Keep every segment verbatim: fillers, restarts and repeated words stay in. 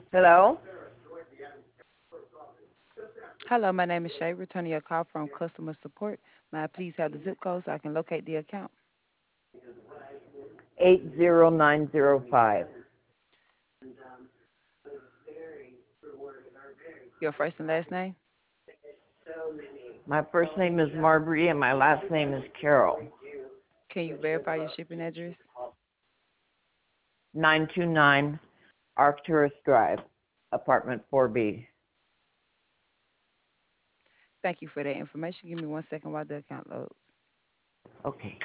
Hello? Hello, my name is Shay, returning your call from customer support. May I please have the zip code so I can locate the account? eight zero nine zero five. Your first and last name? My first name is Marbury and my last name is Carroll. Can you verify your shipping address? nine two nine Arcturus Drive, apartment four B. Thank you for that information. Give me one second while the account loads. Okay.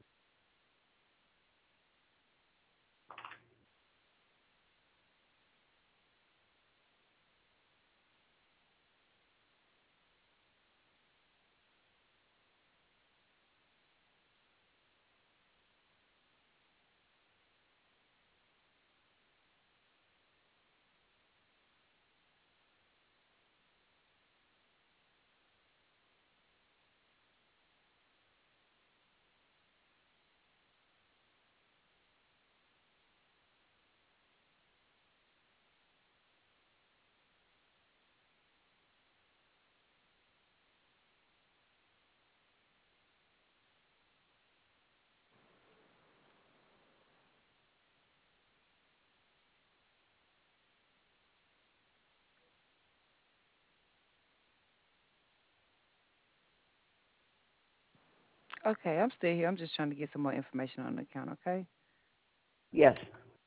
Okay, I'm still here. I'm just trying to get some more information on the account, okay? Yes.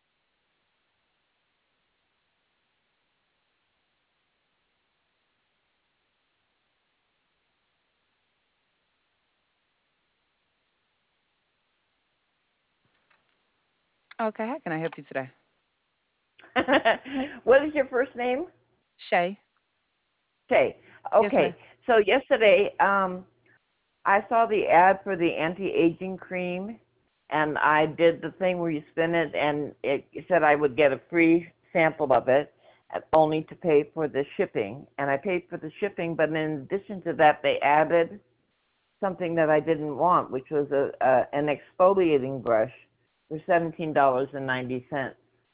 Okay, how can I help you today? What is your first name? Shay? Shay. Yes, ma'am. Okay. So yesterday, um, I saw the ad for the anti-aging cream, and I did the thing where you spin it, and it said I would get a free sample of it, uh, only to pay for the shipping. And I paid for the shipping, but in addition to that, they added something that I didn't want, which was a, a an exfoliating brush for seventeen dollars and ninety cents.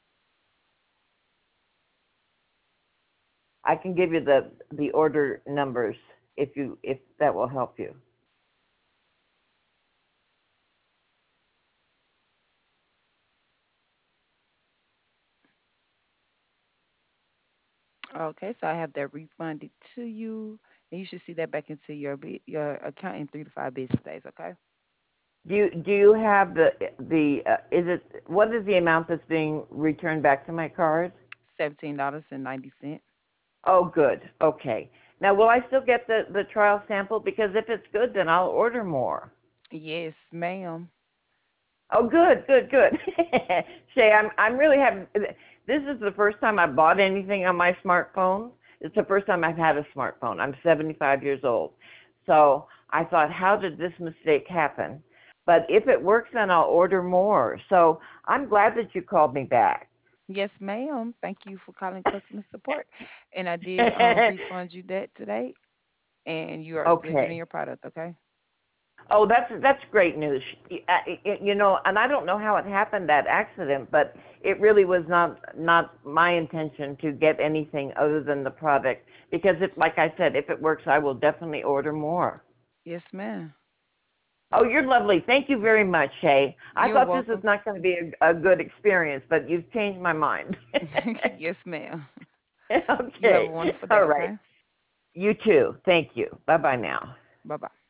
I can give you the the order numbers if you if that will help you. Okay, so I have that refunded to you, and you should see that back into your bu- your account in three to five business days, okay? Do you do you have the the uh, is it what is the amount that's being returned back to my card? seventeen dollars and ninety cents. Oh, good. Okay. Now, will I still get the the trial sample? Because if it's good, then I'll order more. Yes, ma'am. Oh, good, good, good. Shay, I'm I'm really having. This is the first time I bought anything on my smartphone. It's the first time I've had a smartphone. I'm seventy-five years old, so I thought, how did this mistake happen? But if it works, then I'll order more. So I'm glad that you called me back. Yes, ma'am. Thank you for calling customer support. And I did um refund you that today, and you are still getting Okay. your product, okay? Oh, that's that's great news. Uh, it- You know, and I don't know how it happened, that accident, but it really was not not my intention to get anything other than the product, because if, like I said, if it works, I will definitely order more. Yes, ma'am. Oh, you're lovely. Thank you very much, Shay. I You're thought this was welcome. not going to be a, a good experience, but you've changed my mind. Yes, ma'am. You have a Okay. wonderful day, All right. okay? You too. Thank you. Bye bye now. Bye bye.